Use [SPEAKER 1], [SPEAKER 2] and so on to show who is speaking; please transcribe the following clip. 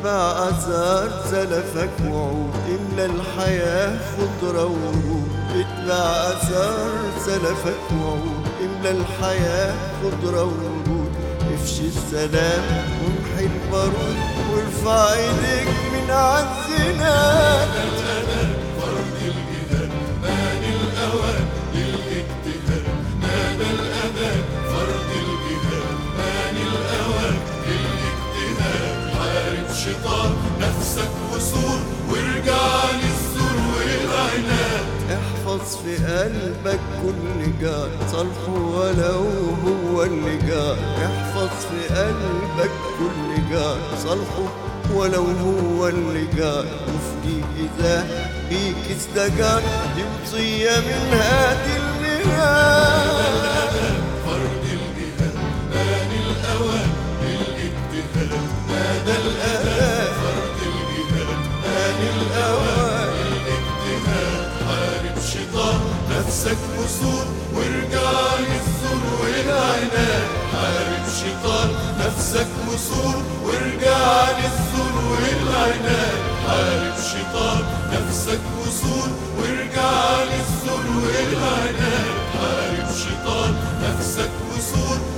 [SPEAKER 1] اتبع آثار سلفك وعود، املى الحياة خضرة ورود. اتبع آثار سلفك وعود، املى الحياة خضرة ورود. افشي السلام وامحي البارود، وارفع ايديك من عالزنا.
[SPEAKER 2] فرض الجهاد مان الأوان للاجتهاد، نادى الأذان فرض الجهاد مان الأوان للاجتهاد. حارب شيطان نفسك وصول، وارجع للسور والعناد.
[SPEAKER 1] احفظ في قلبك كل جار صالحه ولو هو اللي جار. احفظ في قلبك كل جار صالحه ولو هو اللي جار. وفدي إذا بيك استجار، دي وصية من هادي المهاد.
[SPEAKER 2] فرض الجهاد مان الأوان للاجتهاد، نادى الأذان فرض الجهاد مان الأوان للاجتهاد. حارب شيطان نفسك وصول، وارجع للسور والعناد. حارب شيطان نفسك وصول، وارجع للسور والعناد. حارب شيطان نفسك وصول، وارجع للسور والعناد. حارب شيطان نفسك وصول،